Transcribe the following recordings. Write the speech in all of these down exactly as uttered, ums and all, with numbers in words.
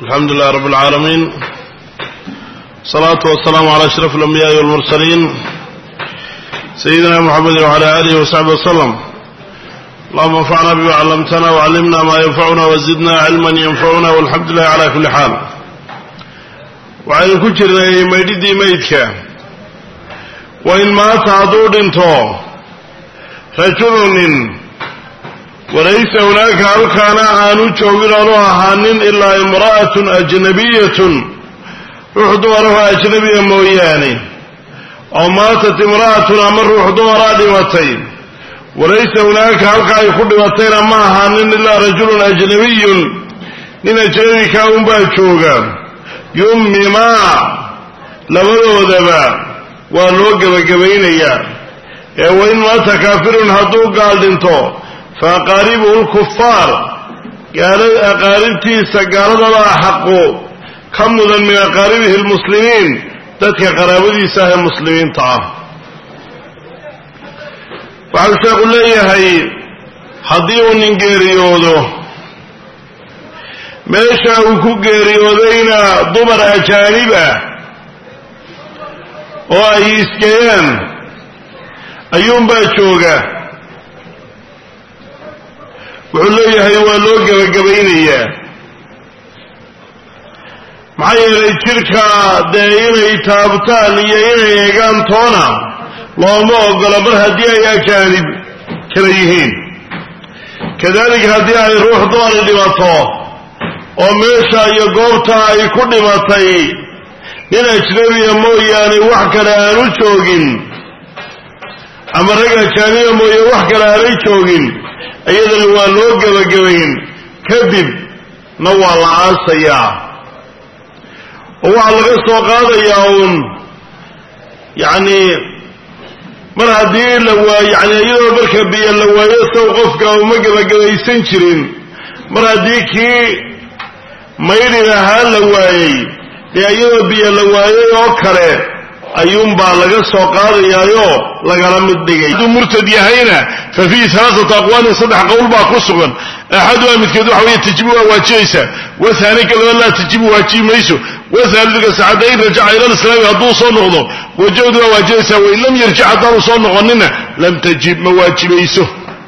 الحمد لله رب العالمين، صلاة والسلام على أشرف الأنبياء والمرسلين سيدنا محمد وعلى آله وصحبه وسلم. اللهم انفعنا بما علمتنا وعلمنا ما ينفعنا وزدنا علما ينفعنا، والحمد لله على كل حال. وعن كجر ميدي ميدك وإن مات عدود انتو رجل وليس هناك أركان آنو جوغرانوها حانين إلا امرأة أجنبية روح دورها أجنبية موياني، أو ماتت امرأة أمر روح دورها دمتين، وليس هناك أركان يخد دمتين أما حانين إلا رجل أجنبي من أجنبي كاون باجوغا يمي ما لبدو دبا والوقب قبينيا. وإن مات كافر هدو قال دنتو فأقاربه الكفار قال أقاربتي سقارد الله حقه كمدا من أقاربه المسلمين تتك قرابتي ساه المسلمين تعال. وعلى سأقول لي هاي حضيو ننجيريودو ماشا وكو جيريودينا ضمر أجانبا وأي إسكيان أيوم باشوغا wuxuu leeyahay waa loo gabagabaynayaa maxaa yeelay jirka dee inay taabtaan iyo inay eegaan toona looma ogola mar haddii ay ajaanib kala yihiin. kadaalika haddii ay ruux dumar dhimato oo meesha iyo goobta ay ku dhimatay nin ajnabiya mooyaane wax kale aanu joogin, ama rag ajaaniba mooye wax kale aanay joogin, iyadana waa loo gabagabayn kadib na waa la aasayaa oo waxaa laga soo qaadayaa uun yacni mar haddii la waayo yani iyadoo marka biyo la waayo saw qofka uma gabagabaysan jirin, mar haddii kii maydhi ahaa la waayey dee iyadoo biyo la waayay oo kale ayuunbaa laga soo qaadayaayo lagala mid dhigay. hadduu murtad yahayna fa fiihi alaaata aqwaalin saddex qowl baa ku sugan. axaduhaa midkeed waxa weeye tajibu waa waajibaysaa, wahaani kalena laa tajibu waajibi mayso, wahaaliduka saxadda in rajaca ila lislaami hadduu soo noqdo wajabdu waa waajibaysaa, wain lam yarjic haddaanu soo noqonina lam tajib ma waajibayso.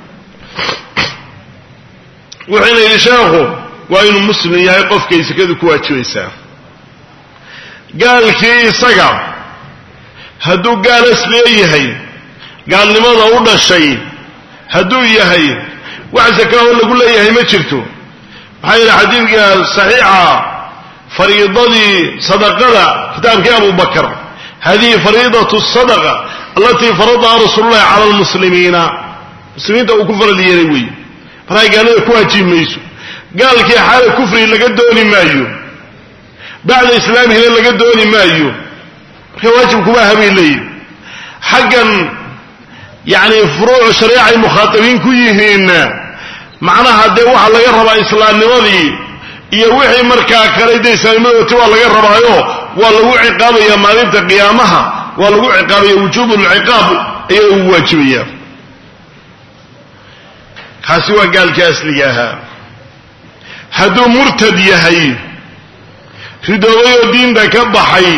wuxuuna yidhi sheekhu waa inuu muslim yahay qofkay sakadu ku waajibaysaa. gaalkii isaga hadduu gaal asliya yahay, gaalnimada u dhashay hadduu yahay, wax sakaaho lagu leeyahay ma jirto. maxaa yeele xadiidka saxiixa fariidadii sadaqada kitaabkii abubakar, hadihi fariidatu sadaqa alatii faradaha rasuululahi cala almuslimiina, muslimiinta uu ku farad yeelay weeye. markaa gaalada ku waajibi mayso. gaalkii xaala kufri laga dooni maayo, bacda islaamihina laga dooni maayo, marka waajibkuma habay leeyihi. xaggan yani furuuc shariicay mukhaatabiin ku yihiinna macnaha dee waxaa laga rabaa islaamnimadii iyo wixii markaa kale dee islaamnimadoti waa laga rabaayo waa lagu ciqaabaya maalinta qiyaamaha, waa lagu ciqaabaya wujuubulciqaab ayaa ugu waajibaya. kaasi waa gaalkii asliga ahaa. hadduu murtad yahay, ridoobay oo diinta ka baxay,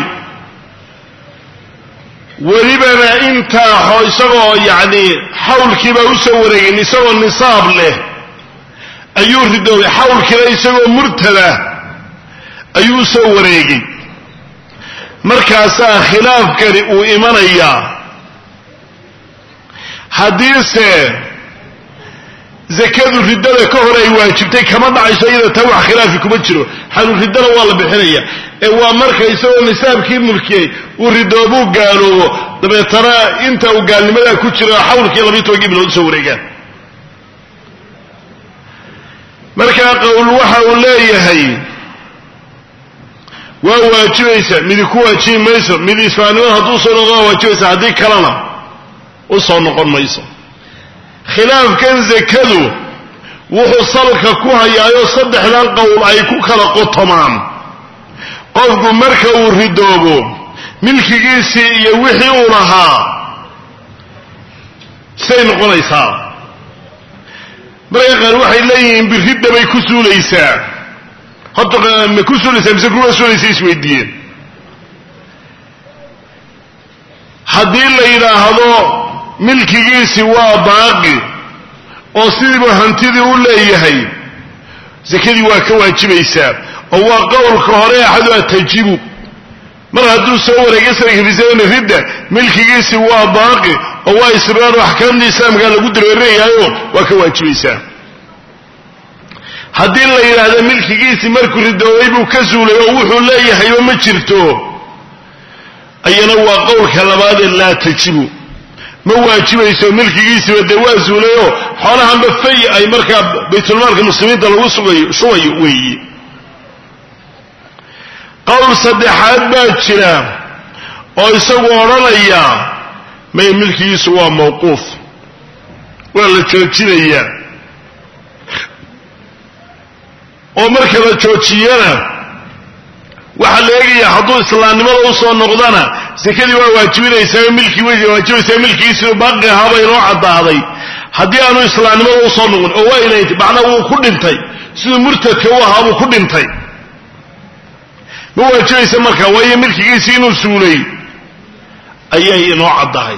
welibana intaaxo isagoo yacni xawlkiiba u soo wareegin, isagoo nisaab leh ayuu ridoobay, xawlkiiba isagoo murtada ayuu soo wareegay. markaasaa khilaafkani uu imanayaa. haddiise zakadu riddada ka hor ay waajibtay kama dhacayso, iyada taa wax khilaafi kuma jiro. xalu riddada waa la bixinaya, ee waa marka isagoo nisaabkii mulkiyey uu ridoobuu gaaloobo, dabeetana inta uu gaalnimadaa ku jiro xawlkii labiyi tobankii bilood usoo wareegaan. markaa qowl waxa uu leeyahay waa waajibaysa, midi ku waajibi mayso, midi islaamnimada hadduu soo noqdo waa waajibaysa, haddii kalena u soo noqon mayso. khilaafkan zakadu wuxuu salka ku hayaayo saddexdan qowl ay ku kala qotomaan. qofku marka uu ridoobo milkigiisii iyo wixii uu lahaa say noqonaysaa. marka qaar waxay leeyihiin biridda bay ku suulaysaa, horta ma ku suulaysaa mise kuma suulaysa isweydiiyeen haddii la yidhaahdo milkigiisi waa baaqi oo sidiiba hantidii u leeyahay zakadii waa ka waajibaysaa oo waa qowlka hore axadu tajibu mar hadduu soo wareegay sanadka fi zamani ridda milkigiisi waa baaqi oo waa israar oo axkaamta islaamka lagu dareerayaayo waa ka waajibaysaa haddii la yidhaahdo milkigiisi markuu ridoobay buu ka suulay oo wuxuu leeyahayba ma jirto ayana waa qowlka labaad ee laa tajibu ma waajibayso milkigiisiba dee waa suulayoo xoolahanba fay ay markaa baytulmaalka muslimiinta lagu sugayo shubayo weeye qowl saddexaad baa jira oo isagu odhanaya may milkigiisu waa mawquuf waa la joojinayaa oo marka la joojiyana waxaa la eegayaa hadduu islaamnimada usoo noqdana sakadii waa waajibinaysaa milkii way waajibaysaa milkigiisii baaqi ahaaba inoo caddaaday haddii aanu islaamnimada usoo noqon oo waa inay macnaa wuu ku dhintay siduu murtadka u ahaa buu ku dhintay ma waajibaysa markaa waayo milkigiisii inuu suulay ayay inoo caddahay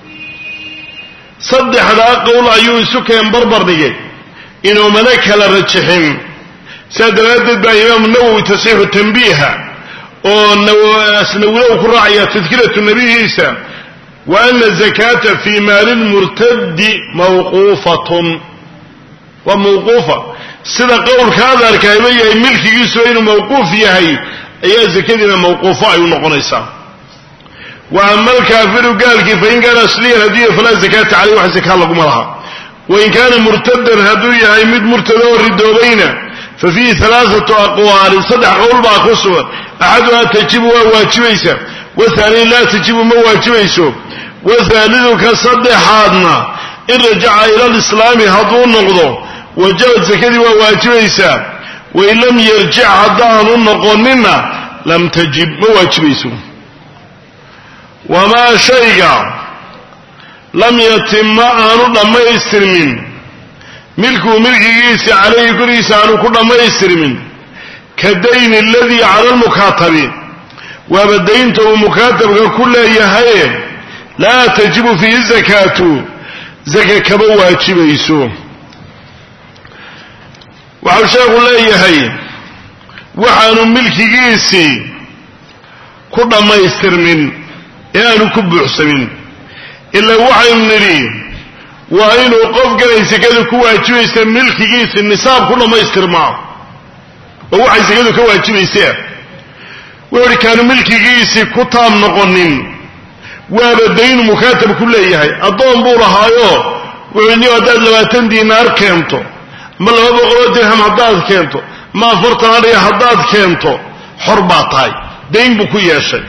saddexdaa qowl ayuu isu keen barbar dhigay inuu mana kala rajixin saa daraaddeed baa imaamu nawowi tasxiixu tanbiiha oo asnawilow ku raacaya tadkiratu nabiyihiisa wa ana zakata fi maali lmurtadi mawquufatun waa mawquufa sida qowlka adarkaayba yahay milkigiisu inuu mawquuf yahay ayaa zakadiina mawquufo ay u noqonaysaa wa ama alkaafiru gaalkii fain kaana asliyan haddii falaa zakata caleyh wax zakaa laguma laha wain kaana murtadan hadduu yahay mid murtada oo ridoobayna fafiihi alaaatu aqwaalin saddex qowl baa ku sugan axaduhaa tajibu waa waajibaysa wahaani laa tajibu ma waajibayso wahaalidu ka saddexaadna in rajaca ila lislaami hadduu noqdo wajabad zakadii waa waajibaysaa wain lam yarjic haddaanu noqonina lam tajib ma waajibayso wamaa shayga lam yatima aanu dhammaystirmin milkuu milkigiisi calayhi korkiisa aanu ku dhammaystirmin ka dayni aladii cala lmukaatabi waaba daynta uu mukaatabka ku leeyahaye laa tajibu fiihi zakaatu zaka kama waajibayso waxau sheekhu leeyahay waxaanu milkigiisii ku dhammaystirmin ee aanu ku buuxsamin ilaa waxaynu nidhi waa inuu qofkanay sakadu ku waajibaysa milkigiisi nisaab ku dhammaystirmaa oo waxay sakadu ka waajibaysaa wuxu uhi kaanu milkigiisii ku taab noqonin waaba daynu mukaatab ku leeyahay addoon buu lahaayo wuxuu ni haddaad labaatan diinaar keento ma laba boqoloo dirham haddaad keento ma afartan adhiga haddaad keento xor baa tahay dayn buu ku yeeshay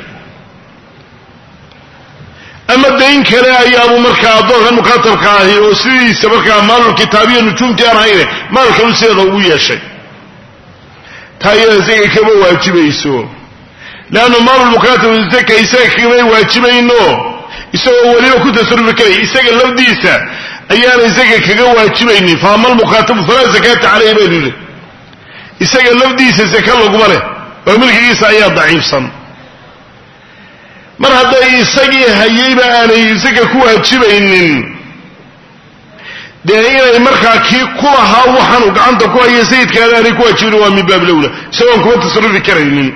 ama dayn kale ayaabuu markaa addoonkan mukaatabka ahi oo sidiisa markaa maalulkitaabiya nujuumtii aan hayne maalkanu sideeda ugu yeeshay taa iyada isaga kama waajibayso leannu maalulmukaatab zaka isaga kamay waajibayno isagoo weliba ku tasarufi karaya isaga lafdiisa ayaana isaga kaga waajibaynin faama almukaatabu falaa zakaata caleyhi baynu yidhi isaga lafdiisa zaka laguma leh oo milkigiisa ayaa daciifsan mar hadday isagii hayayba aanay zaka ku waajibaynin dee inay markaa kii ku lahaa waxaanu gacanta ku haya sayidkaana aanay ku waajibin waa min baab lowla isagoon kuma tasarufi karaynin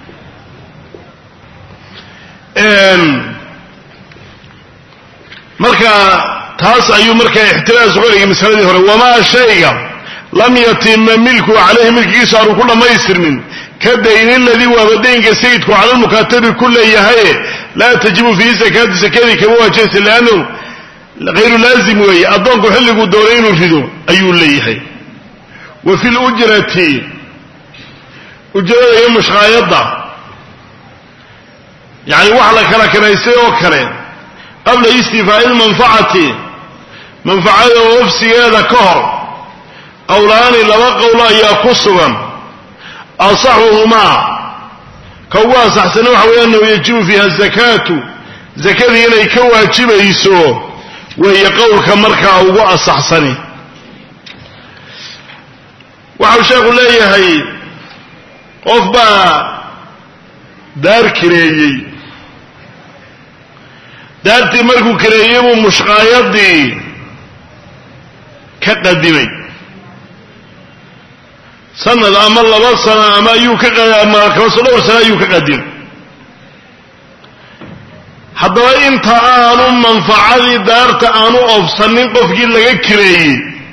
marka taas ayuu markaa ixtiraas uga dhigay masaladii hore wamaa shayga lam yatima milku caleyhi milkigiisa aanu ku dhammaystirmin ka dayni aladii waaba daynka sayidku cala lmukaatabi ku leeyahaye laa tajibu fiihi zakaatu sakadii kama waajibaysa liannahu hayru laazim weeye addoonku xilliguu doonay inuu rido ayuu leeyahay wa fi lujrati ujrada iyo mushqaayadda yacni wax la kala kanaysay oo kale qabla istifaa'i lmanfacati manfacada oofsigeeda ka hor qowlaani laba qowl ayaa ku sugan asaxuhumaa ka ugu asaxsana waxa weeye annahu yajibu fiiha azakaatu zakadii inay ka waajibayso weeye qowlka markaa ugu asaxsani waxau sheekhu leeyahay qof baa daar kireeyey daartii markuu kireeyey buu mushqaayadii ka qadimay sanad ama laba sano ama ayuu ka ama kala soo dhowr sano ayuu ka qadimay haddaba inta aanu manfacadii daarta aanu oofsanin qofkii laga kireeyey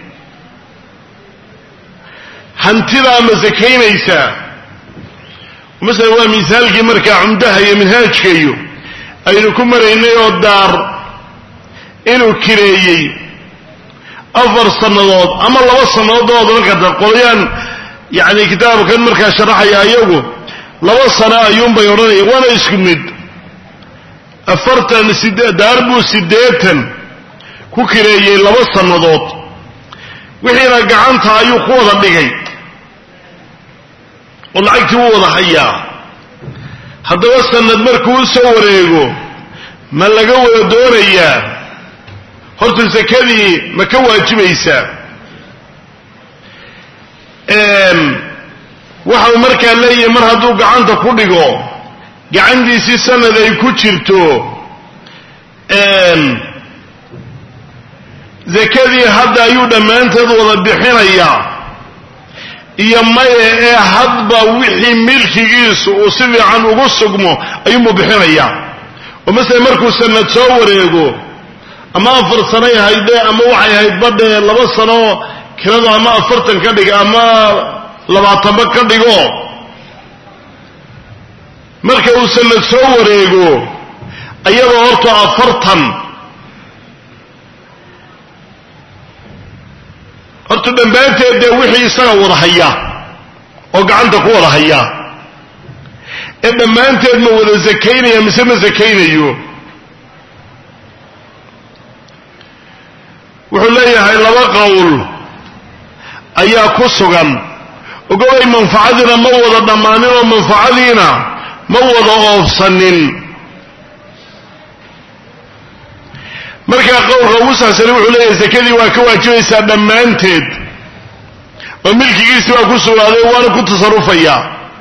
hantidaa ma sakaynaysaa masalan waa misaalkii markaa cumdaha iyo minhaajka iyo aynu ku maraynay oo daar inuu kireeyey afar sannadood ama laba sannadood markaa qolyaan yacni kitaabkan markaa sharaxaya iyagu laba sano ayuunbay odhanaya waana isku mid afartan sidee daar buu siddeetan ku kireeyey laba sannadood wixiina gacanta ayuu ku wada dhigay oo lacagtii u wada hayaa haddaba sanad markuu u soo wareego ma laga wada doonayaa horta sakadii ma ka waajibaysaa waxau markaa leeyahay mar hadduu gacanta ku dhigo gacantiisii sanad ay ku jirto zakadii hadda ayuu dhammaanteed wada bixinayaa iyo maya ee hadba wixii milkigiisu uu si fiican ugu sugmo ayuunbuu bixinayaa oo masalan markuu sanad soo wareego ama afar sanay haydee ama waxay hayd badhee laba sano kirada ama afartan ka dhig ama labaatanba ka dhigo marka uu sanad soo wareego ayadoo horta afartan horta dhammaanteed dee wixii isaga wada hayaa oo gacanta ku wada hayaa ee dhammaanteed ma wada sakaynaya mise ma sakaynayo wuxuu leeyahay laba qowl ayaa ku sugan ogobay manfacadiina ma wada dhammaanin oo manfacadiina ma wada oofsanin markaa qowlka ugu saxsani wuxuu leeyahay sakadii waa ka waajibaysaa dhammaanteed oo milkigiisi waa ku sugnaaday waana ku tasarufayaa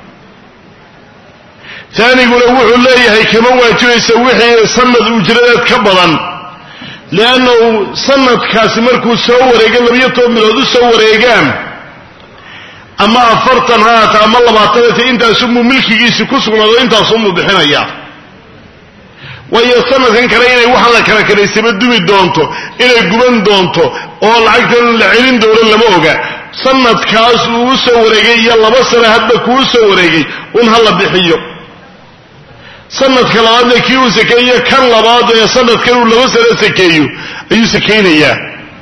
taaniguna wuxuu leeyahay kama waajibaysa wixii sanad ujradeed ka badan liannahu sanadkaasi markuu soo wareega labiyo toban bilood u soo wareegaan ama afartan haata ama labaatan haata intaasunbuu milkigiisi ku sugnaado intaasunbuu bixinayaa waayo sanadkan kale inay waxaan la kala kalaysaba dumi doonto inay guban doonto oo lacagtan la celin doono lama oga sanadkaas uu u soo wareegay iyo laba sano hadba kuu soo wareegay un ha la bixiyo sanadka labaadna kii uu sakeeyo kan labaad ee sanadkan uu laba sano sakeeyo ayuu sakaynayaa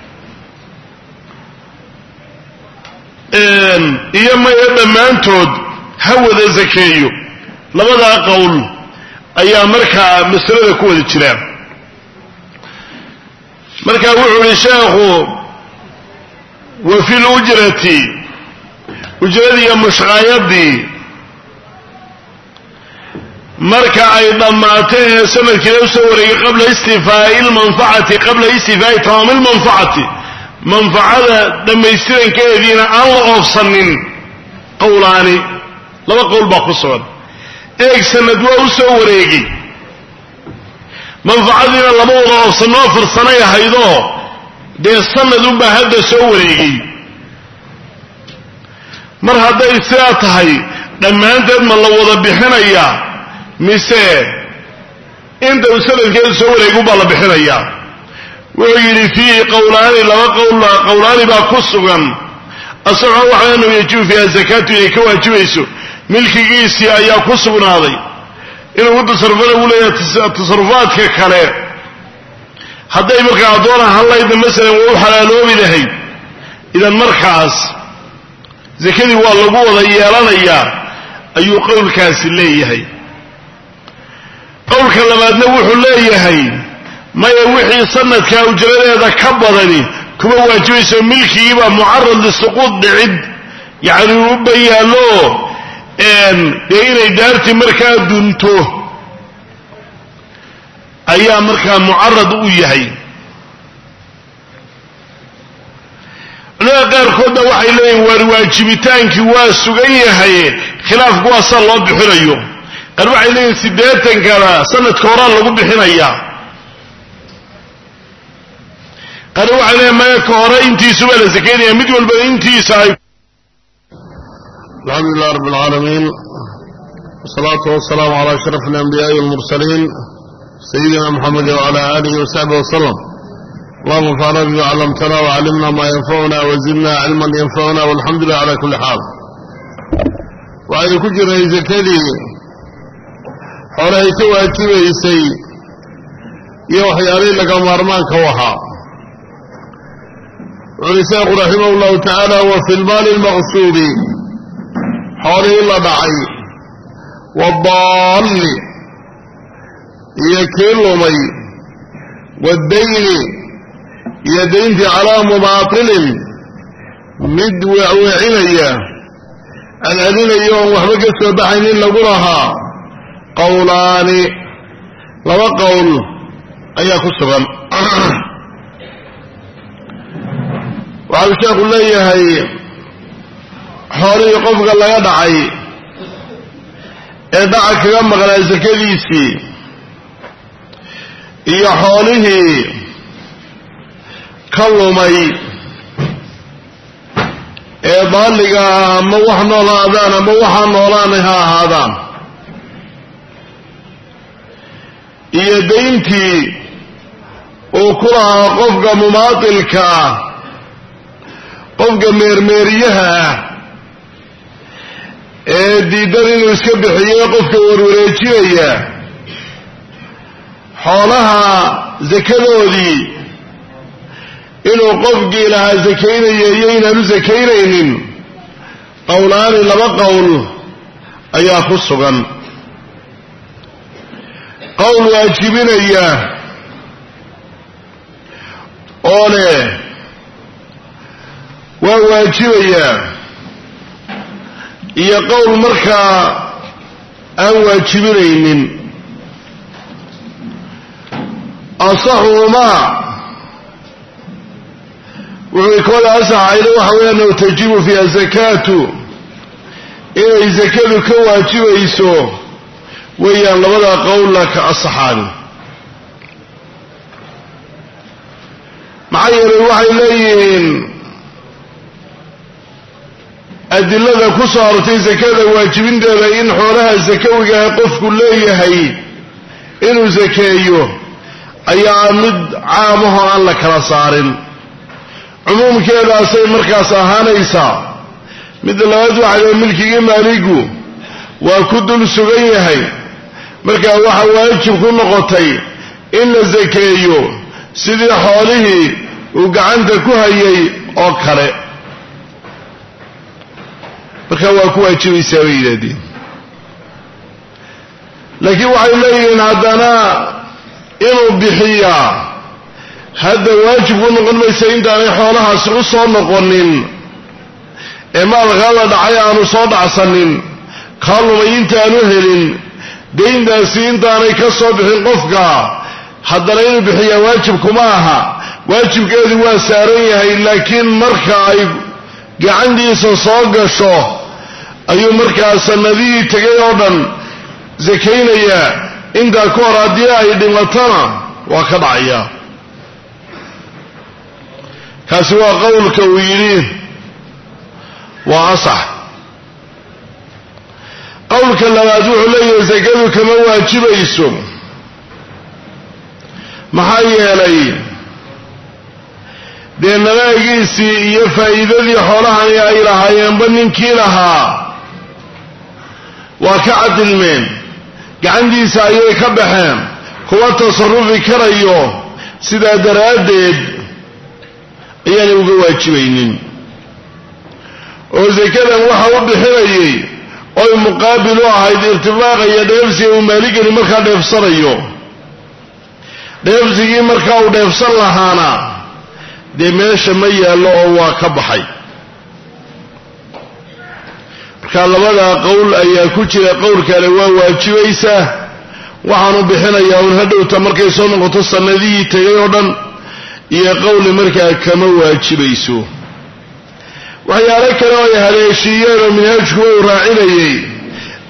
iyo maya dhammaantood ha wada sakeeyo labadaa qowl ayaa markaa masalada ku wada jiraan marka wuxuu yihi sheekhu wa fi lujrati ujradii iyo mushqaayadii marka ay dhammaato ee sanadkiina usoo wareegay qabla istifaa'i lmanfacati qabla istifaa'i tamaami lmanfacati manfacada dhammaystirankeediina aan la oofsanin qowlaani laba qowl baa ku sugan eeg sanad waa u soo wareegay manfacadiina lama wada oofsanno afar sanay ahaydoo dee sanad unbaa hadda soo wareegay mar hadday sidaa tahay dhammaanteed ma la wada bixinayaa mise inta uu sanadkeedu soo wareegay unbaa la bixinayaa wuxuu yidhi fiihi qowlaani laba qowla qowlaani baa ku sugan asaxo waxa annahu yajibu fiiha zakaatu inay ka waajibayso milkigiisii ayaa ku sugnaaday inuu u tasarufana uu leeyahay tasarufaadka kale hadday markaa addoon ahaan lahaydna masalan waa u xalaaloobi lahayd idan markaas zakadii waa lagu wada yeelanayaa ayuu qowlkaasi leeyahay qowlka labaadna wuxuu leeyahay maya wixii sanadkaa ujradeeda ka badani kuma waajibayso milkigiibaa mucarad lisuquud dhicid yacni u bayaallo dee inay daartii markaa dunto ayaa markaa mucarad u yahay culamada qaarkoodna waxay leeyihin waar waajibitaankii waa sugan yahay khilaaf kuwa san loo bixinayo qar waxay leeyihiin sideetan kala sanadka hore lagu bixinaya qar waxay leeyihiin ma ka hore intiisu wala zakeynaya mid walba intiisa ay alhamdulillah rabbil alamin wassalatu wassalamu ala ashrafil anbiya'i wal mursalin sayyidina muhammad wa ala alihi wa sahbihi wa sallam اللهم انفعنا بما علمتنا وعلمنا ما ينفعنا وزدنا علما ينفعنا والحمد لله على كل حال وعلى كل جرى زكدي xoolahay ka waajibaysay iyo waxyaalihii laga maarmaanka u ahaa wuxuu sheekhu raximahullahu tacaala wa fi lmaali lmaqsuubi xoolihii la dhacay wadaalli iyo kii lumay waddayni iyo dayntii calaa mumaatilin mid weecweecinaya celcelinaya oon waxba ka soo baxaynin lagu lahaa qawlaani laba qowl ayaa ku sugan waxau sheekhu leeyahay xoolihii qofka laga dhacay ee dhaca kaga maqnaa sakadiisii iyo xoolihii ka lumay ee daalliga ama wax noolaadaan ama waxaa noolaanay ha ahaadaan iyo dayntii uu ku lahaa qofka mumaatilka ah qofka meermeeriyaha ah ee diidan inuu iska bixiyo qofka warwareejinaya xoolaha sakadoodii inuu qofkii lahaa sakaynaya iyo inaanu sakaynaynin qowlaani laba qowl ayaa ku sugan qowl waajibinaya oo leh waa waajibayaa iyo qowl markaa aan waajibinaynin asaxuhumaa wuxuu kooda asaxayna waxa weeyaan oo tajibu fiiha zakaatu inay zakadu ka waajibayso weeyaan labada qowla ka asaxaani maxaa yeelay waxay leeyihiin adilada ku soo arortay sakada waajibinteeda in xoolaha sakawigaah qofku leeyahay inuu sakeeyo ayaa mid caamaho aan la kala saarin cumuumkeedaasay markaas ahaanaysaa midda labaad waxaa milkigii maaligu waa ku dul sugan yahay markaa waxaa waajib ku noqotay in la sakeeyo sidii xoolihii uu gacanta ku hayay oo kale markaa waa ku waajibaysaa bay yidhaahdeen laakiin waxay leeyihiin haddana inuu bixiyaa hadda waajib ku noqon maysa intaanay xoolahaasi u soo noqonin ee maalkaada dhacay aanu soo dhacsanin kaa lumay intaanu helin dayntaasi intaanay ka soo bixin qofka haddana inuu bixiyaa waajib kuma aha waajibkeedu waa saaran yahay laakiin marka ay gacantiisa soo gasho ayuu markaa sanadihii tegay oo dhan sakaynayaa intaa ka hor haddii ay dhimatana waa ka dhacayaa kaasi waa qowlka uu yidhi waa asax qowlka labaad wuxuu leeyahay sakadu kama waajibayso maxaa yeelay dee nabaagiisii iyo faa'iidadii xoolahani ay lahaayeenba ninkii lahaa waa ka cadilmeen gacantiisa ayay ka baxeen kuma tasarufi karayo sidaa daraaddeed ayaanay uga waajibaynin oo sakadan waxa u bixinayay oy muqaabil u ahayd irtifaaqa iyo dheefsiga uu maaligani markaa dheefsanayo dheefsigii markaa uu dheefsan lahaana dee meesha ma yaallo oo waa ka baxay markaa labadaa qowl ayaa ku jira qowl kale waa waajibaysaa waxaanu bixinayaa un hadhowta markay soo noqoto sanadihii tegay oo dhan iyo qowli markaa kama waajibayso waxyaalo kale oo ay haleeshiiyeen oo minhaajkuwa uu raacinayay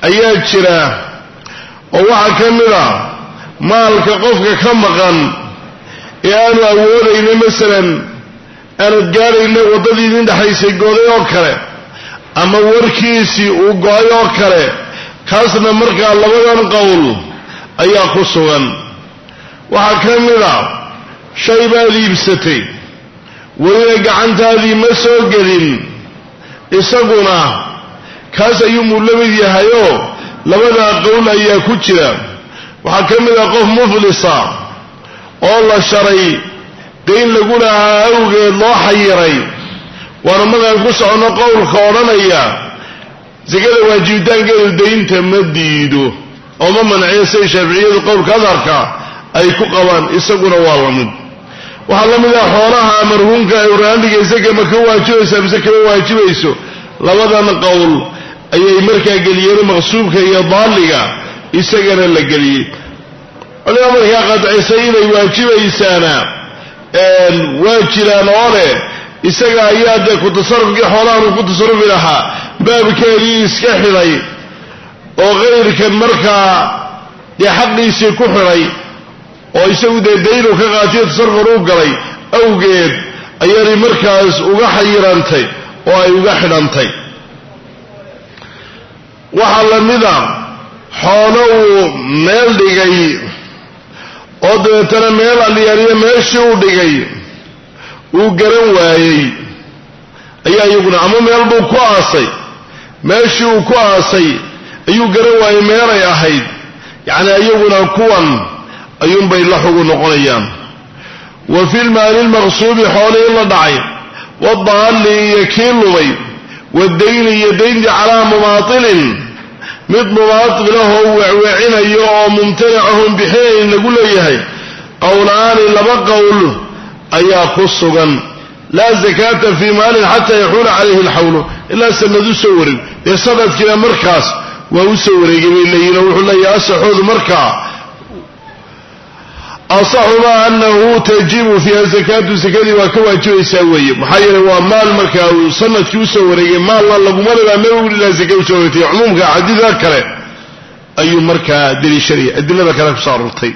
ayaa jira oo waxa ka mid ah maalka qofka ka maqan ee aanu awoodayna masalan aanad gaarayna waddadii idin dhexaysay gooday oo kale ama warkiisii uu go-ay oo kale kaasna markaa labadan qowl ayaa ku sugan. waxaa ka mid a shay baad iibsatay welina gacantaadii ma soo gelin isaguna kaas ayuumuu la mid yahayoo labadaa qowl ayaa ku jira. waxaa ka mid a qof muflisa oo la sharay dayn lagu lahaa awgeed loo xayiray waana markaan ku soconno qowlka odhanaya sakada waajibitaankeedu daynta ma diido oo ma manciyo say shaaficiyadu qowlka adharka ay ku qabaan isaguna waa la mid. waxaa la mid ah xoolaha marhuumka ay raandhigaysa kama ka waajibaysa mise kama waajibayso labadan qowl ayay markaa geliyeen maqsuubka iyo daaliga isagana la geliyey. waliba markaa qadcisay inay waajibaysaana waa jiraan oo leh isaga ayaa dee ku tasarufkii xoolahan uu ku tasarufi lahaa baabkeedii iska xidhay oo kayrkan markaa dee xaqiisii ku xidhay oo isagu dee daynu ka qaatiyo tasarufan u galay awgeed ayaanay markaas uga xayirantay oo ay uga xidhantay. waxaa la mida xoolo uu meel dhigay oo dabeetana meel alyaaliyo meeshii uu dhigay uu garan waayey ayaa iyaguna ama meel buu ku aasay meeshii uu ku aasay ayuu garan waayey meelay ahayd yacni iyaguna kuwan ayuunbay la xugu noqonayaan. wa fi lmaali lmaqsuubi xoolihii la dhacay wadaalli iyo kii lubay wadayni iyo dayntii calaa mumaatilin mid mumaatilahoo wecwecinayo oo mumtanacahon bixinayn lagu leeyahay qowlaani laba qowl ayaa ku sugan. laa zakaata fii maalin xataa yaxuula calayhi alxawlu ilaa sanad u soo wareeg dee sanadkiina markaas waa u soo wareegay bay leeyihin oo wuxuu leeyahay asaxoodu markaa asaxumaa anahu tajibu fiiha zakaatu sakadii waa ka waajibaysaa weeye maxaa yeelay waa maal markaa uu sanadkii usoo wareegay maalna laguma lebaa nabigu ilaa zaka usoo wareegtay cumuumka xadiidka kale ayuu markaa daliishanaya adilada kale kusoo aroortay.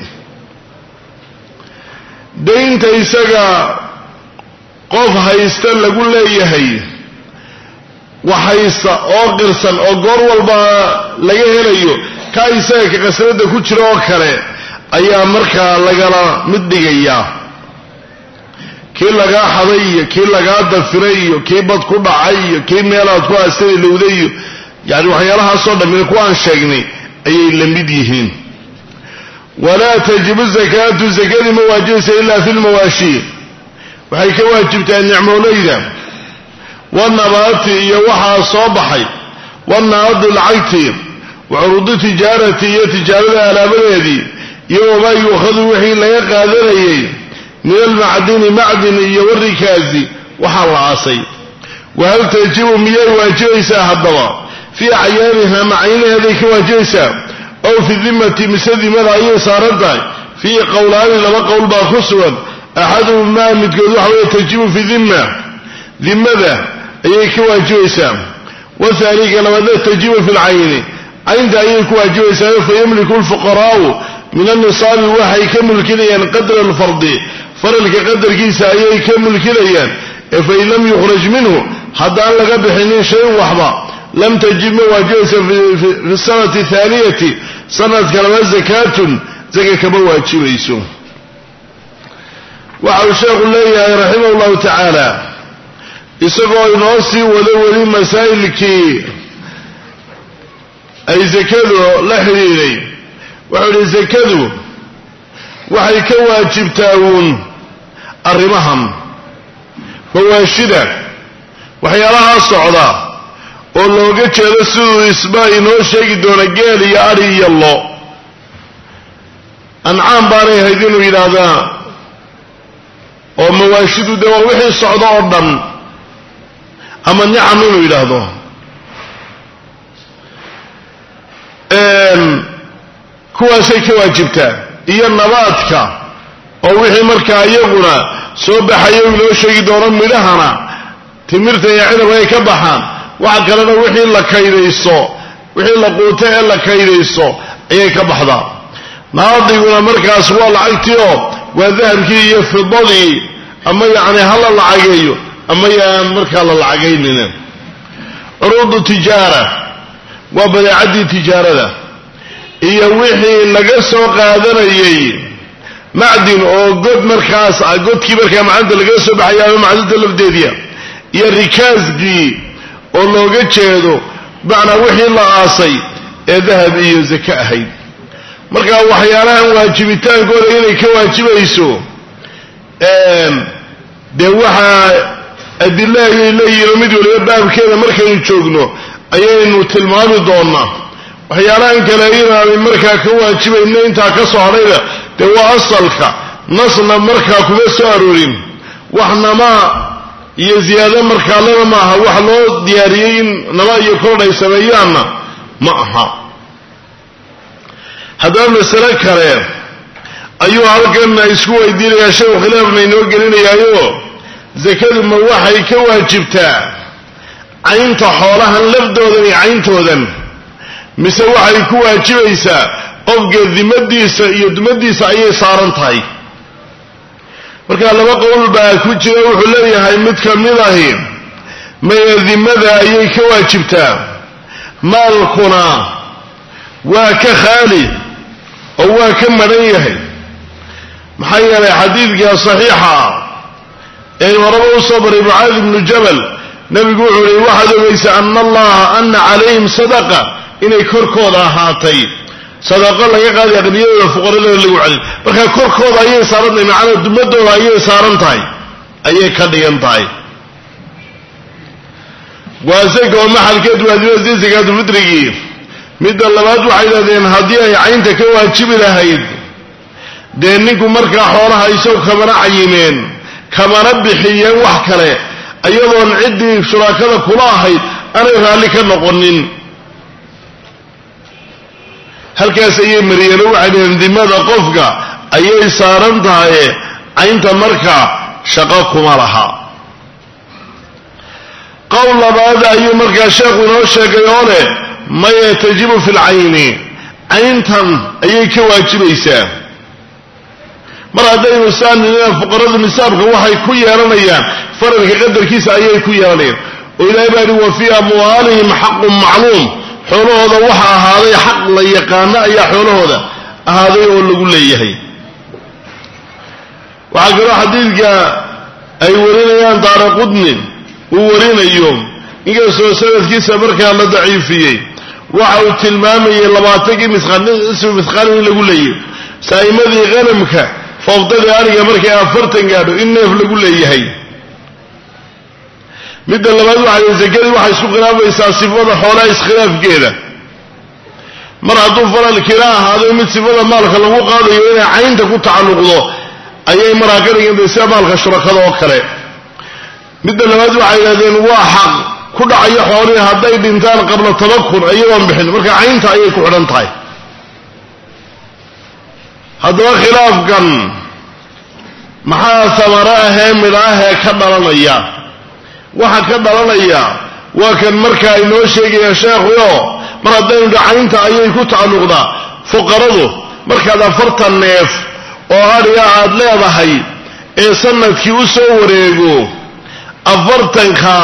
daynta isaga qof haysta lagu leeyahay wax haysta oo qirsan oo goor walba laga helayo ka isaga ka qasnada ku jira oo kale ayaa markaa lagala mid dhigayaa. kii lagaa xaday iyo kii lagaa dafiray iyo kii bad ku dhacay iyo kii meelaad ku aastay lowday iyo yani waxyaalahaasoo dhammi kuwaan sheegnay ayay la mid yihiin. walaa tajibu zakaatu zakadii ma waajibaysa ilaa fi lmawaashi waxay ka waajibtaa nicmooleyda wanabaati iyo waxaa soo baxay wanaadi lacagtii wacuruudi tijaarati iyo tijaarada alaabadeedii iyo wamaa yuukhadu wixii laga qaadanayay min almacdini macdin iyo warikaazi waxaa la aasay. wahal tajibu miyay waajibaysaa haddaba fii acyaaniha macaynaheeday ka waajibaysaa ow fi dimati mise dimada ayay saaran tahay fiihi qowlaani laba qowl baa ku sugan. axaduhumaa midkood waxa weeye tajibu fi dimma dimmada ayay ka waajibaysaa. wahaaniga labaadna tajibu fi lcayni caynta ayay ku waajibaysaa. fayamliku lfuqaraau min annisaabi waxay ka mulkinayaan qadra alfardi faralka qadarkiisa ayay ka mulkinayaan. fain lam yukhraj minhu haddaan laga bixinin shayn waxba lam tajib ma waajibaysa fi sanati thaaniyati sanadka laba zakaatun zaka kama waajibayso. waxa uu sheekhu leeyahay raximah llahu tacaala isagoo inoo sii wado weli masaa'ilkii ay zakadu la xidhiiday wuxuu idhi zakadu waxay ka waajibtaa uun arrimahan fawaashida waxyaalahaa socda oo looga jeedo siduu isbaa inoo sheegi doona geel iyo adhi iyo lo. ancaam baanay ahayd inuu yidhaahdaa oo mawaashidu dee waa wixii socda oo dhan ama nicam inuu yidhaahdo. kuwaasay ka waajibtaa iyo nabaadka oo wixii markaa iyaguna soo baxayo inoo sheegi doono midhahana timirta iyo cinab ay ka baxaan waxa kalena wixii la kaydayso wixii la quuto ee la kaydaysto ayay ka baxdaa. naadiguna markaas waa lacagtiio waa dahabkii iyo fidadii ama yacni hala lacageeyo ama yaan markaa la lacagaynina. curuudu tijaara waa badeecaddii tijaarada iyo wixii laga soo qaadanayay macdin oo god markaas ah godkii markaa macdanta laga soo baxaya ama macdanta lafdeediya iyo rikaasgii oo looga jeedo macnaa wixii la aasay ee dahab iyo zaka ahayd. markaa waxyaalahan waajibitaankooda inay ka waajibayso dee waxaa adilla ayay leeyihin oo mid waliba baabkeeda markaynu joogno ayaynu tilmaami doonaa. waxyaalahan kale inaanay markaa ka waajibayno intaa ka soo hadhayda dee waa asalka nasna markaa kuma soo aroorin, wax namaa iyo ziyaado markaa lana ma aha, wax loo diyaariyey in namaa iyo korodh ay sameeyaanna ma aha. haddaba masale kale ayuu halkan isku weydiinayaa sheekhu khilaafna inoo gelinayaayo zakadu ma waxay ka waajibtaa caynta xoolahan lafdoodan iyo cayntoodan mise waxay ku waajibaysaa qofka dimadiisa iyo dumadiisa ayay saaran tahay. markaa laba qowl baa ku jira. wuxuu leeyahay mid ka mid ahi maya dimada ayay ka waajibtaa, maalkuna waa ka khaali oo waa ka madhan yahay. maxaa yeelay xadiidka saxiixa ee horaba u soo baray mucaadi ibnu jabal nebigu wuxuu yihi waxaad ogeysa ana allaha ana calayhim sadaqa inay korkooda ahaatay sadaqo laga qaaday aqniyadooda fuqaradooda lagu celin. markaa korkooda ayay saaran tahay, macnaa dumadooda ayay saaran tahay ayay ka dhigan tahay. waa saka oo maxalkeed waadimada sakaatulfitrigii. midda labaad waxay yidhahdeen haddii ay caynta ka waajibi lahayd dee ninku markaa xoolaha isagu kamana cayimeen kamana bixiyeen wax kale iyadoon ciddii shuraakada kula ahayd aanay raalli ka noqonin. halkaas ayay mariyeen oo waxay dhaheen dimada qofka ayay saaran tahay, caynta markaa shaqo kuma laha. qowl labaad ayuu markaa sheekhu inoo sheegay oo leh maya tajibu fi lcayni, cayntan ayay ka waajibaysaa. mar haddaynu saanina fuqaradu nisaabka waxay ku yeelanayaan faradka qadarkiisa ayay ku yeelanayaan. oo ilaahay baa yihi wa fii amwaalihim xaqun macluum, xoolahooda waxa ahaaday xaq la yaqaano ayaa xoolahooda ahaaday oo lagu leeyahay. waxaa kaloo xadiidka ay warinayaan daara qudni uu warinayo inkastoo sanadkiisa markaa la daciifiyey, waxa uu tilmaamayay labaatankii misqaalismu misqaal in lagu leeyahay. saa'imadii qanamka foofdada ariga markay afartan gaadho in neef lagu leeyahay. midda labaad waxay zakadii waxay isku khilaafaysaa sifada xoolaha iskhilaafkeeda. mar hadduu faral kila ahaado mid sifada maalka lagu qaadayo inay caynta ku tacalluqdo ayay maraa ka dhigantay sida maalka shurakada oo kale. midda labaad waxay yidhahdeen waa xaq ku dhacayo xoolihii hadday dhintaan qabla tabakun ayagoon bixin, marka caynta ayay ku xidhan tahay. haddaba khilaafkan maxaa samaro ahee midha ahee ka dhalanaya? waxa ka dhalanaya waa kan markaa inoo sheegaya sheekhuyo mar haddaynu dhacaynta ayay ku tacalluqdaa. fuqaradu markaad afartan neef oo adhiga aad leedahay ee sanadkii u soo wareego afartanka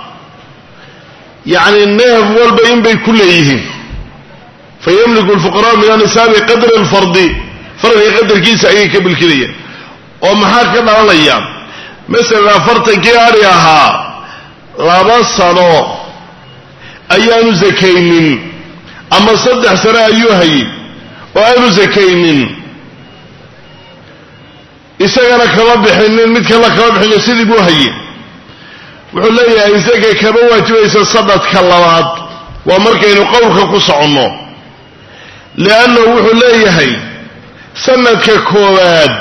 yacni neef walba inbay ku leeyihiin. fayamliku alfuqaraau min anisaabi qadra alfardi, faradka qadarkiisa ayay ka bilkilayaan. oo maxaa ka dhalanaya? masalan afartankii adhi ahaa laba sano ayaanu zakaynin ama saddex sano ayuu hayay oo aanu zakaynin, isagana kama bixinin mid kala kama bixinin sidii buu hayay. wuxuu leeyahay isaga kama waajibaysa sanadka labaad, waa markaynu qowlka ku soconno. liannahu wuxuu leeyahay sanadka koowaad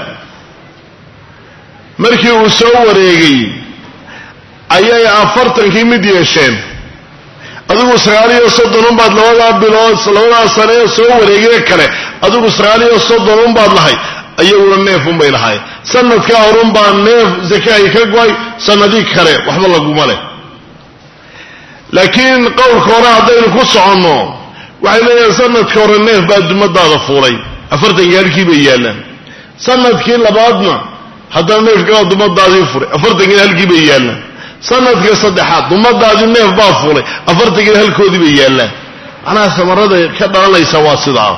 markii uu soo wareegay ayay afartankii mid yeesheen. adigu sagaal iyo soddon unbaad labadaa bilood labadaa sane ee soo wareegay kale adigu sagaal iyo soddon unbaad lahay, ayaguna neef unbay lahay. sanadkaa horunbaa neef zakaay ka go-ay, sanadii kale waxba laguma leh. laakiin qowlka hore haddaynu ku soconno waxay leeyahay sanadka hore neef baa dumadaada fuulay afartan gaarkii bay yaalaan sanadkii labaadna haddana neefkaa dumadaadii furay afartankii halkii bay yaalaan sanadka saddexaad dumadaadii neef baa fuulay afartankii halkoodii bay yaalaan macnaha samarada ka dhalanaysa waa sidaa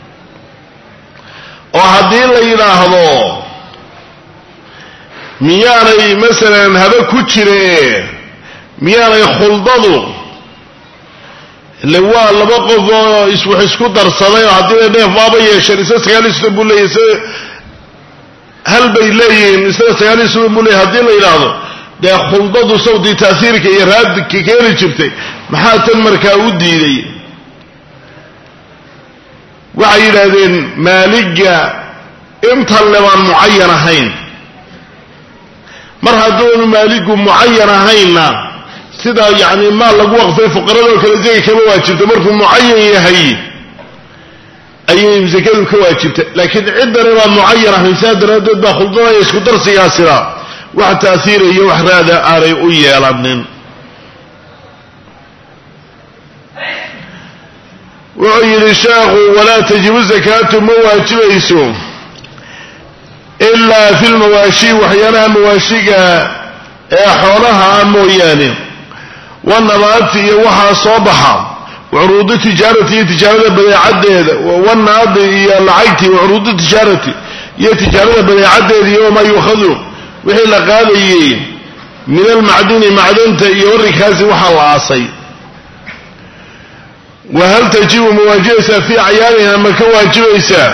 oo haddii la yidhaahdo miyaanay masalan haba ku jire miyaanay khuldadu ile waa laba qof oo iswax isku darsaday oo haddii neef baaba yeesheen isa sagaalisa buu leeyahay hal bay leeyihiin isa sagaalisa buu leeyahay haddii la yidhaahdo dee khuldadu sawti taasiirka iyo raadka keeni jirtay maxaa tan markaa u diiday waxay yidhaahdeen maaliga intan lebaan mucayan ahayn mar hadduunu maaligu mucayan ahaynna sida yacni maal lagu waqfay fuqaradoo kale zaka kama waajibto markuu mucayan yahay ayay zakadu ka waajibta laakiin ciddana baan mucayan ahayn saa daraaddeed baa khuldada isku darsigaasina wax taasiira iyo wax raada aanay u yeelanin wuxuu yidhi sheekhu walaa tajibu zakaatu ma waajibayso ilaa fi lmawaashi waxyaalaha mawaashiga ee xoolaha ah mooyaane wanabaati iyo waxaa soo baxa wacuruudi tijaarati iyo tijaarada badeecadeeda wanaadi iyo lacagtii wacuruudi tijaarati iyo tijaarada badeecadeeda iyo wamaa yuukhadu wixii la qaadayey min almacdini macdanta iyo warikaasi waxaa la aasay wahal tajibu ma waajibaysaa fii acyaaniha ma ka waajibaysaa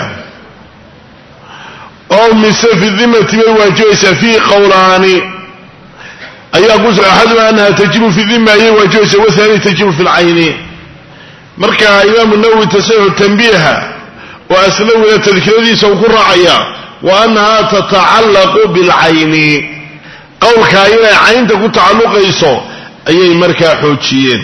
oo mise fi dimati bay waajibaysaa fii qowlaani ayaa ku axaduna annaha tajibu fi dima ayay waajibaysaa wathani tajibu fi lcayni marka imaamu nawowi tasixu tanbiiha oo aslawina tadkiradiisa uu ku raacaya wa annahaa tatacallaqu bilcayni qowlkaa inay caynta ku tacalluqayso ayay markaa xoojiyeen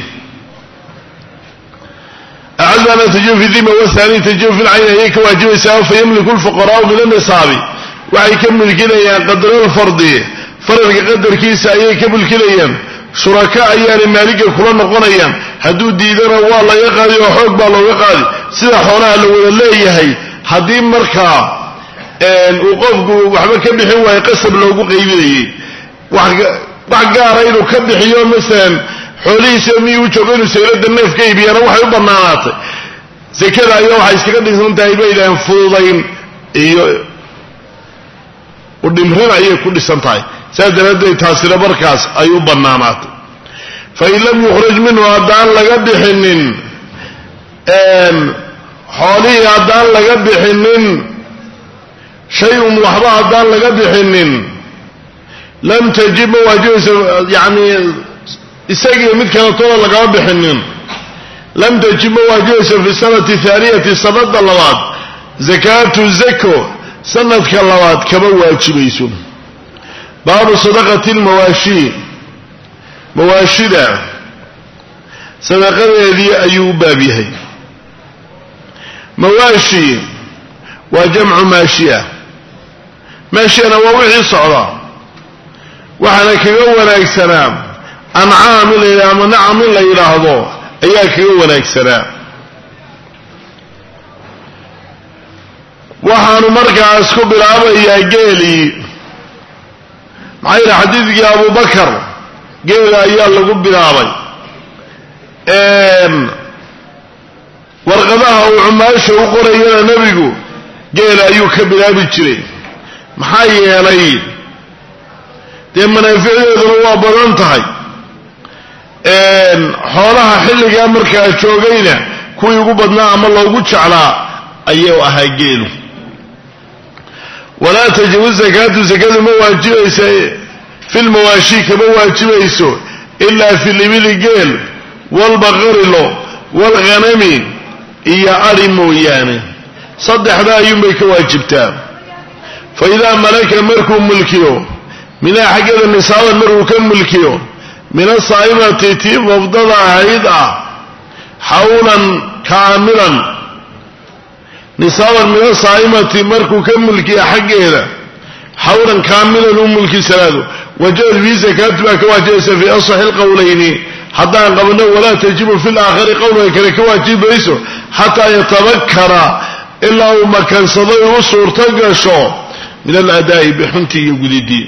أعلم أن تجب في الذمة والثاني تجب في العين هي كواجب يساوي فيملك الفقراء من النصاب ويكمل كليا قدر الفرض فرق قدر كيسا أي كمل كليا شركاء أيان مالك كلنا قنيا هدود ديدنا والله يقاضي وحق بالله يقاضي سيدا حولها لو لا يهي حديم مركا وقفك وحما كبحي ويقسم لو قيبي وحقا رأينه كبحي يوم مثلا xoolihiisa miyuu jooganu saylada neef ka iibiyana waxay u bannaanaatay zakada ayaa waxay iskaga dhisan tahay bay yidhaaheen fududayn iyo udhimrin ayay ku dhisan tahay saas daraaddeed taasina markaas ay u bannaanaatay fain lam yukhraj minhu haddaan laga bixinin xoolihii haddaan laga bixinin shay-un waxba haddaan laga bixinin lam tajib ma waajibaysa yani isagii mid kale toona lagama bixinin lam tajib ma waajibayso fi sanati thaaniyati sanada labaad zakaatu zako sanadka labaad kama waajibayso baabu sadaqati lmawaashi mawaashida sadaqadeedii ayuu u baab yahay mawaashi waa jamcu maashiya maashiyana waa wixii socda waxaana kaga wanaagsanaa ancaam in la yidhahdo ama nacam in la yidhaahdo ayaa kaga wanaagsanaa waxaanu markaas ku bilaabayaa geelii maxaa yidhaha xadiidkii abubakar geela ayaa lagu bilaabay warqadaha uu cumaasha u qorayana nebigu geela ayuu ka bilaabi jiray maxaa yeelay dee manaaficdeeduna waa badan tahay xoolaha xilligaa markaa joogayna kuwii ugu badnaa ama loogu jeclaa ayuu ahaa geelu walaa tajibu zakaatu zakadu ma waajibaysa fi lmawaashi kama waajibayso ilaa fi libili geel walbaqari lo walghanami iyo ari mooyaane saddexda ayuunbay ka waajibtaa fa idaa malaka markuu mulkiyo minaa xaggeeda nisaaban markuu ka mulkiyo min asaa'imati tii mafdada ahayd ah xawlan kaamilan nisaaban min asaa'imati markuu ka mulkiya xaggeeda xawlan kaamilan u mulki salaado wajaba fii zakaatu baa ka waajibaysa fii asaxi lqowlayni haddaan qabno walaa tajibu fi laakhari qowlka kale ka waajibayso xataa yatabakara ilaa uu makansaday u suurto gasho min aladaa'i bixintii iyo gudidii.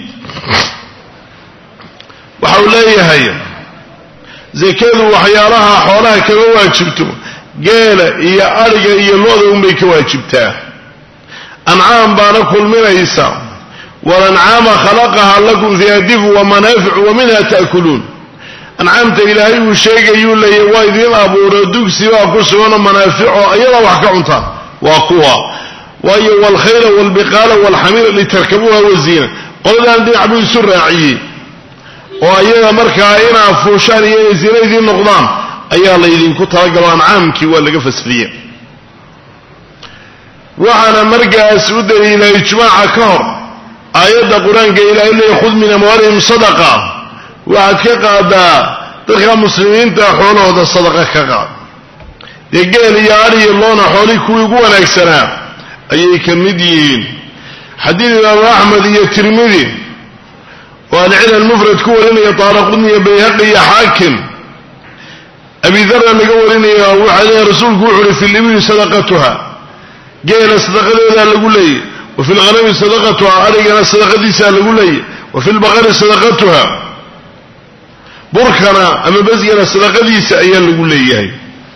waxa uu leeyahay zakadu waxyaalaha xoolaha kaga waajibto geela iyo ariga iyo looda unbay ka waajibtaa. ancaam baana kulminaysa walancaama khalaqaha lakum fiiha difu wamanaaficu wa minha ta'kuluun. ancaamta ilaahay uu sheegayuu leeyahy waa idiin abuuro dugsi baa ku suganoo manaafico ayadaa wax ka cuntaan waa kuwa waayo waalkhayla waalbiqaala waalxamiira litarkabuuha waziina qoladaan dhinac buu isu raaciyey oo ayaga markaa inaa fuushaan iyo inay zina idiin noqdaan ayaa laydinku talagalo ancaamkii waa laga fasliye. waxaana markaas u daliilay ijmaaca ka hor aayadda qur-aanka ilaahay leeyahy khud min amwaalihim sadaqa waxaad ka qaadaa dadka muslimiinta xoolahooda sadaqa ka qaad. dee geel iyo ari iyo loona xoolihii kuwii ugu wanaagsanaa ayay ka mid yihiin. xadiid imaamu axmed iyo tirmidi oo alcilal mufrad ku warinaya taaraqudni iyo bayhaqi iyo xaakim abi darna laga warinaya waxaa leeyahy rasuulku wuxu uhi fi libili sadaqatuha geela sadaqadeedaa lagu leeyay wa fi lghanami sadaqatuha arigana sadaqadiisaa lagu leeyay wa fi lbaqari sadaqatuha burkana ama basgana sadaqadiisa ayaa lagu leeyahay.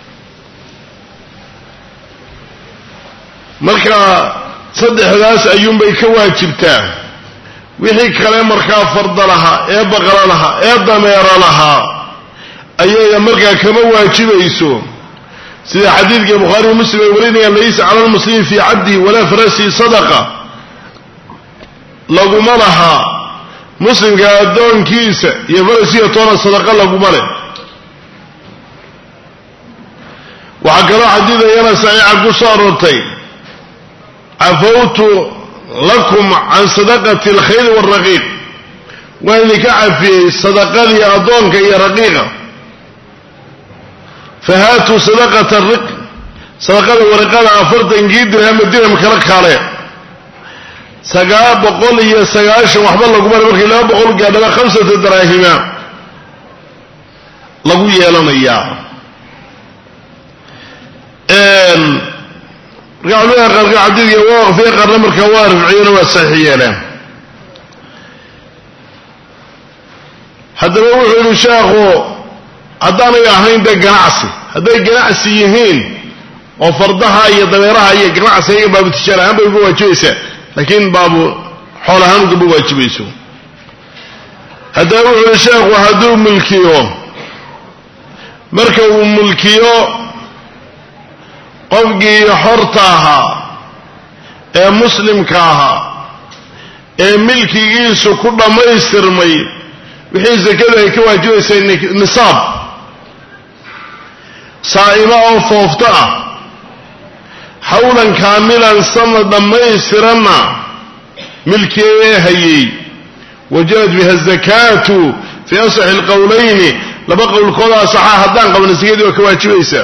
marka saddexdaas ayuunbay ka waajibtaa. wixii kale markaa farda lahaa ee baqara lahaa ee dameera lahaa ayaga markaa kama waajibayso sida xadiidka bukhaariy muslim ay warinayaan laysa cala lmuslimi fii cabdihi walaa farasihi sadaqa laguma laha muslimka addoonkiisa iyo farasiya toona sadaqa laguma leh. waxaa kaloo xadiidayana saxiixa ku soo aroortay cafawtu lakum can sadaqati alkhayli waalraqiiq waan idinka cafiyey sadaqadii addoonka iyo raqiiqa fahaatuu sadaqata riq sadaqada wariqada afartankii dirhama dirham kala kaale sagaal boqol iyo sagaashan waxba laguma le markii laba boqol gaadhaba khamsata daraahima lagu yeelanayaa. marka culimada qaarka xadiidka waa waqfiye qaarna markaa waa rifciyona waa saxiix yeeleen. haddaba wuxuu yihi sheekhu haddaanay ahayn dee ganacsi hadday ganacsi yihiin oo fardaha iyo dameeraha iyo ganacsi iyaga baabu tijaar ahaan bay uga waajibaysaa laakiin baabu xool ahaan ugama waajibayso. haddaba wuxuu yihi sheekhu hadduu mulkiyo marka uu mulkiyo qofkii xorta ahaa ee muslimka ahaa ee milkigiisu ku dhammaystirmay wixii sakada ay ka waajibaysay nisaab saa'ima oo foofta ah xawlan kaamilan sanad dhammaystiranna milkiyee hayay wajabat biha azakaatu fii asaxi alqowlayni laba qowlkooda asaxaa haddaan qabna sakadii waa ka waajibaysaa.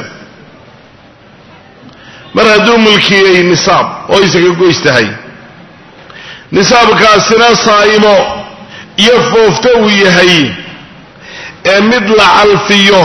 mar hadduu mulkiyey nisaab oo isaga goys tahay nisaabkaasina saa'imo iyo foofta uu yahay ee mid la calfiyo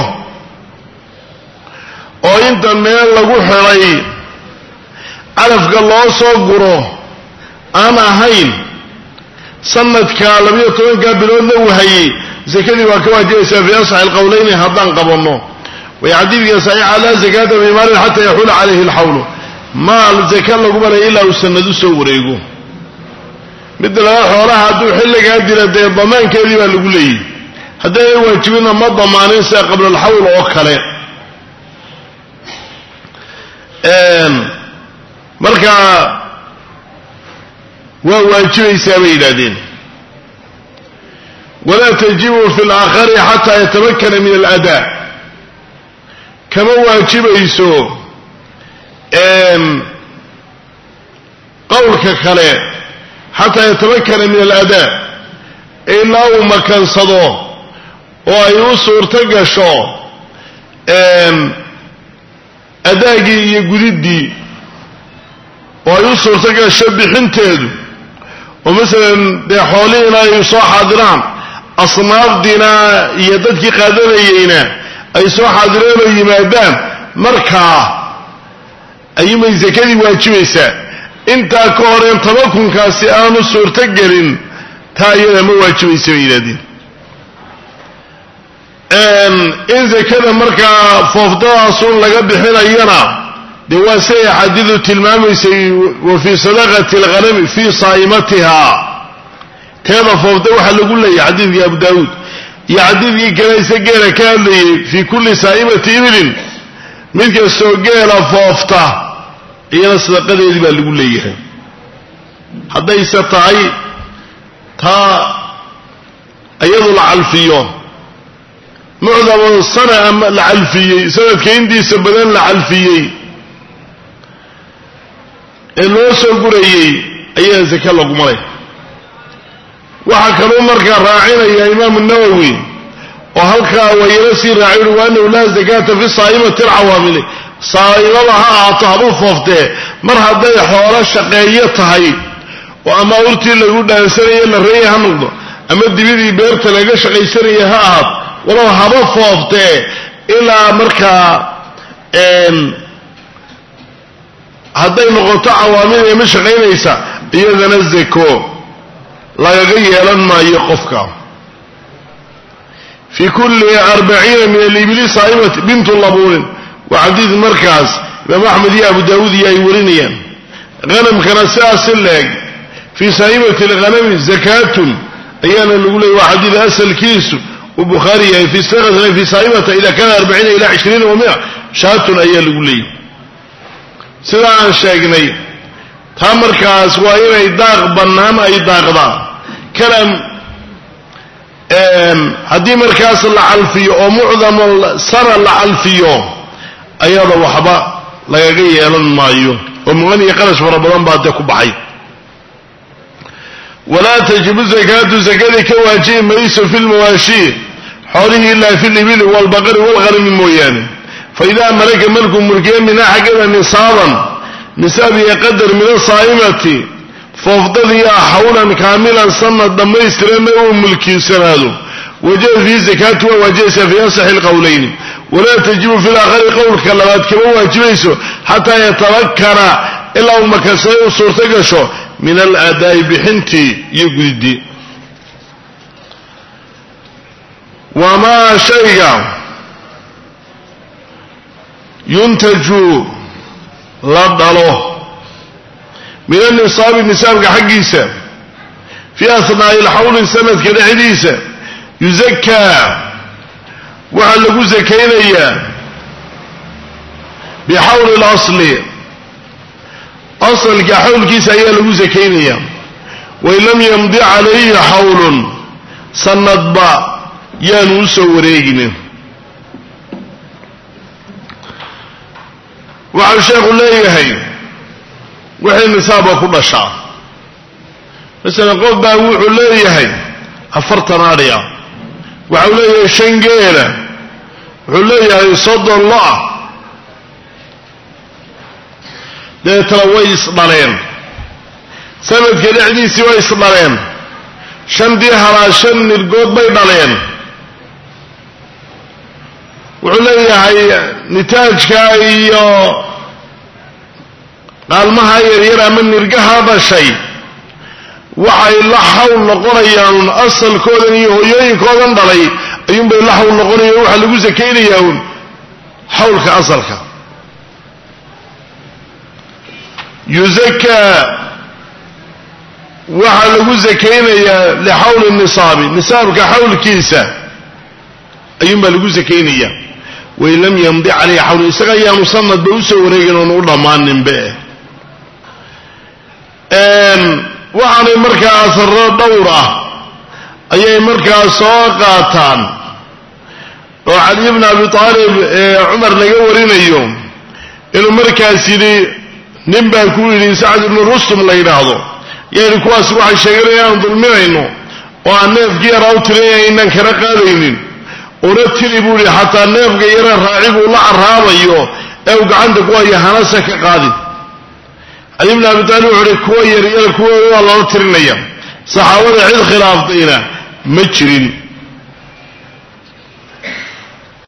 oo inta meel lagu xidhay calafka loo soo guro aan ahayn sanadka labiyo tobanka biloodna uu hayay sakadii waa ka waajibaysaa fii asaxi alqowlayni haddaan qabanno. way xadiidka saxiixa laa zakaata fii maalin xataa yaxuula calayhi alxawlu maal zaka laguma leh ilaa uu sanadu soo wareego. midda laga xoolaha hadduu xilligaa dila dee damaankeedii baa lagu leeyahy hadday waajibina ma damaanin sida qabla alxawl oo kale. marka waa waajibaysaa bay yidhaahdeen. walaa tajibu fi laakhari xataa yatamakana min aladaa kama waajibayso qowlka kale xataa yatamakana min aladaa ilaa uu makansado oo ay u suurto gasho adaagii iyo gudiddii oo ay u suurto gasho bixinteedu oo masalan dee xoolihiina ay soo xaadiraan asnaafdiina iyo dadkii qaadanayeyna ay soo xaadireen oo yimaadaan markaa ayuumay sakadii waajibaysaa. intaa ka horeen tabakunkaasi aanu suurto gelin taa iyada ma waajibaysa bay yidhahdeen. in sakada markaa foofdadaasun laga bixinayana dee waa siay axaadiidu tilmaamaysay, wa fii sadaqati alghanami fii saa'imatiha, teeda foofda waxaa lagu leeyahay xadiidkii abu daawuud iyo xadiidkii kale isa geela ka hadlayay fii kulli saa'imati ibilin, mid kastoo geela foofta iyana sadaqadeedii baa lagu leeyahay. haddayse tahay taa iyadu la calfiyo, mucdamu sana ama la calfiyey, sanadka intiisa badan la calfiyey ee loo soo gurayey ayaa sake laguma leh. waxaa kaluu markaa raacinaya imaamu nawowi oo halkaa wayala sii raaci ui wa annahu laa zakaata fi saa'imati alcawaamili, saa'imada ha ahaato haba fooftee mar hadday xoolo shaqeeyo tahay oo ama urtii lagu dhaansanayo la reeya ha noqdo ama dibidii beerta laga shaqaysanaya ha ahaat, walow haba fooftee ilaa markaa hadday noqoto cawaamil ee ma shaqaynaysa iyadana zako lagaga yeelan maayo qofka. fii kulli arbaciina min alibili saa'imati bintu labuunin waa xadiid markaas imaam axmed iyo abu daawuud iyo ay warinayaan. hanamkana sidaasi leeg fii saa'imati alghanami zakaatun ayaana lagu leeyay, waa xadiid asalkiisu uu bukhaari yahay. fii sadaqatina fii saa'imata ida kana arbaciina ila cishriina wa mia shaatun ayaa lagu leeyay. sida aan sheegnay taa markaas waa inay daaq bannaan ay daaqdaan kalam. haddii markaas la calfiyo oo mucdamu sana la calfiyo ayada waxba lagaga yeelan maayo oo muqan iyo qarash fara badan baa dee ku baxay. walaa tajibu zakaatu zakadii ka waajibi mayso fi lmawaashii xoolihii ilaa fi libili waalbaqari waalghanami mooyaane. faidaa malaka markuu mulkiye minaa xaggada nisaaban nisaab iyo qadar min asaa'imati foofdadiia xawlan kaamilan sanad dhammaystiranna uu mulkiisanaado wajaba fiihi zakaatu waa waajibaysaa fii asaxi lqowleyni. walaa tajibu fi laakhari qowlka labaad kama waajibayso xataa yatabakara ilaa uu makasay u suurto gasho min alaadaa'i bixintii iyo gudidii. wamaa shayga yuntaju la dhalo min anisaabi nisaabka xaggiisa fii asnaa'i lxawli sanadka dhexdiisa yuzakaa waxaa lagu sakaynayaa bixawli اlasli, asalka xawlkiisa ayaa lagu sakaynayaa. wain lam yamdi calayhi xawlun sanadba yaanu u soo wareeginin. waxau sheekhu leeyahay waxay nisaabka ku dhashaa. masalan qof baa wuxuu leeyahay afartan adhiya, waxau leeyahay shan geela, wuxuu leeyahay soddon lo-a, deetana way isdhaleen, sanadka dhexdiisii way isdhaleen, shantii halaa shan nirgood bay dhaleen. wuxuu leeyahay nitaajka iyo qaalmaha yaryar ama nirgaha dhashay waxay la xawl noqonayaan asalkoodan iyo hooyooyinkoodan dhalay ayuunbay la xawl noqonayaan. waxaa lagu sakaynayaa un xawlka asalka. yuzakaa waxaa lagu sakaynayaa lixawli nisaabi, nisaabka xawlkiisa ayuunbaa lagu sakaynayaa. wain lam yamdi calayhi xawlun, isaga ayaanu sanadba usoo wareegin oonu u dhammaaninbe. waxaanay markaa asaro dhowr ah ayay markaa soo qaataan oo cali bn abi aalib ee cumar laga warinayo inuu markaas yidhi nin baa ku yidhi sacd ibnu rustum la yidhaahdo, yani kuwaas waxay sheegeen inaan dulminayno oo aan neefkii yaraa u tirinaya inaan kala qaadaynin. una tiri buu yihi xataa neefka yara raaciguu la caraabayo ee uu gacanta ku haya hanasa ka qaadin. cali bn abi taalib wuxu uhi kuwa yaryara kuwa waa loola tirinaya. saxaabada cid khilaaftayna ma jirin.